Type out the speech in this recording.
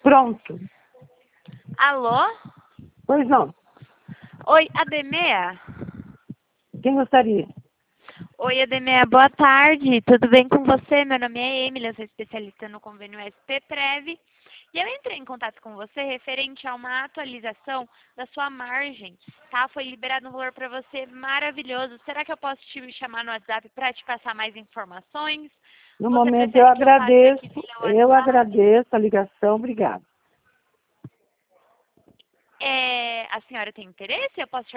Pronto. Alô? Pois não. Oi, Ademea? Quem gostaria? Oi, Ademea, boa tarde. Tudo bem com você? Meu nome é Emily, eu sou especialista no convênio SPTrev. E eu entrei em contato com você referente a uma atualização da sua margem, tá? Foi liberado um valor para você maravilhoso. Será que eu posso te chamar no WhatsApp para te passar mais informações? No Você momento prefere que eu passe aqui via eu WhatsApp? agradeço a ligação, obrigada. A senhora tem interesse? Eu posso